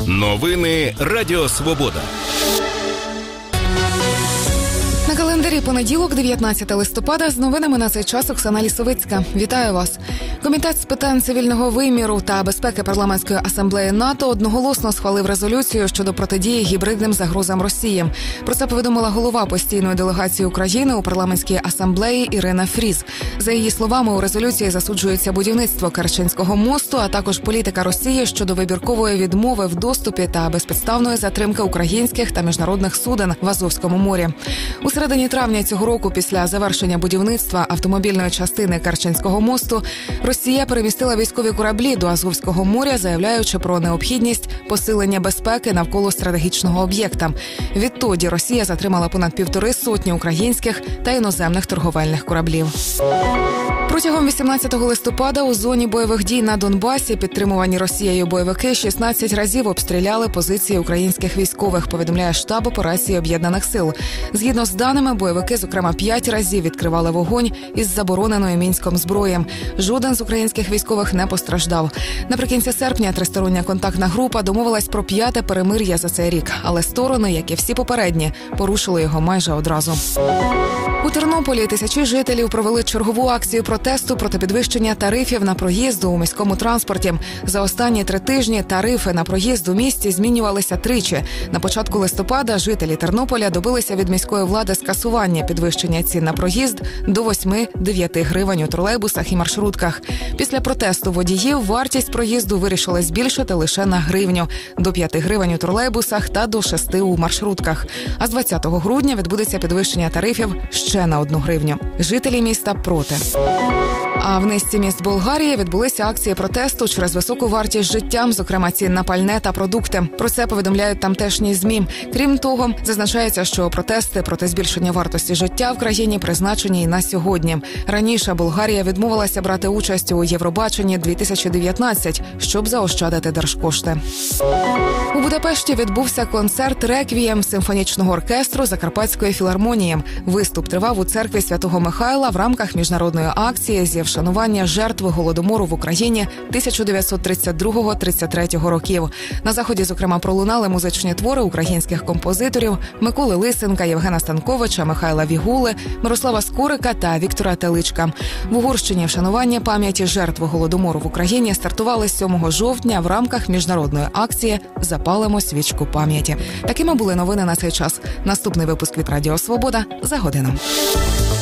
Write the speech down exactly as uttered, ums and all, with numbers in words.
Новини Радіо Свобода. На календарі понеділок, дев'ятнадцяте листопада, з новинами на цей час Оксана Лісовицька. Вітаю вас. Комітет з питань цивільного виміру та безпеки парламентської асамблеї НАТО одноголосно схвалив резолюцію щодо протидії гібридним загрозам Росії. Про це повідомила голова постійної делегації України у парламентській асамблеї Ірина Фріз. За її словами, у резолюції засуджується будівництво Керченського мосту, а також політика Росії щодо вибіркової відмови в доступі та безпідставної затримки українських та міжнародних суден в Азовському морі. У середині травня цього року, після завершення будівництва автомобільної частини Керченського мосту, Росія перемістила військові кораблі до Азовського моря, заявляючи про необхідність посилення безпеки навколо стратегічного об'єкта. Відтоді Росія затримала понад півтори сотні українських та іноземних торговельних кораблів. Протягом вісімнадцятого листопада у зоні бойових дій на Донбасі підтримувані Росією бойовики шістнадцять разів обстріляли позиції українських військових, повідомляє штаб операції Об'єднаних сил. Згідно з даними, бойовики, зокрема, п'ять разів відкривали вогонь із забороненою Мінськом зброї. Жоден з українських військових не постраждав. Наприкінці серпня тристороння контактна група домовилась про п'яте перемир'я за цей рік, але сторони, як і всі попередні, порушили його майже одразу. У Тернополі тисячі жителів провели чергову акцію протесту проти підвищення тарифів на проїзд у міському транспорті. За останні три тижні тарифи на проїзд у місті змінювалися тричі. На початку листопада жителі Тернополя добилися від міської влади скасування підвищення цін на проїзд до восьми-дев'яти гривень у тролейбусах і маршрутках. Після протесту водіїв вартість проїзду вирішили збільшити лише на гривню – до п'яти гривень у тролейбусах та до шести у маршрутках. А з двадцятого грудня відбудеться підвищення тарифів ще на одну гривню. Жителі міста проти. А в низці міст Болгарії відбулися акції протесту через високу вартість життя, зокрема цін на пальне та продукти. Про це повідомляють тамтешні ЗМІ. Крім того, зазначається, що протести проти збільшення вартості життя в країні призначені і на сьогодні. Раніше Болгарія відмовилася брати участь у Євробаченні дві тисячі дев'ятнадцять, щоб заощадити держкошти. У Будапешті відбувся концерт «Реквієм» симфонічного оркестру Закарпатської філармонії. Виступ тривав у церкві Святого Михайла в рамках міжнародної акції зі вшанування жертв Голодомору в Україні тисяча дев'ятсот тридцять другого - тридцять третього років. На заході, зокрема, пролунали музичні твори українських композиторів Миколи Лисенка, Євгена Станковича, Михайла Вігули, Мирослава Скорика та Віктора Теличка. В Угорщині вшанування пам'яті жертв Голодомору в Україні стартували сьомого жовтня в рамках міжнародної акції «Запалимо свічку пам'яті». Такими були новини на цей час. Наступний випуск від Радіо Свобода за годину.